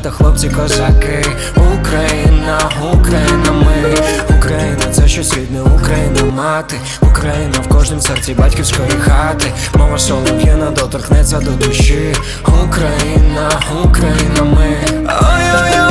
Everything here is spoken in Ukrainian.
дівчата, хлопці, козаки. Україна, Україна, ми. Україна — це щось рідне, Україна мати. Україна в кожнім серці батьківської хати. Мова солов'їна доторкнеться до душі. Україна, Україна, ми. Ой-ой-ой.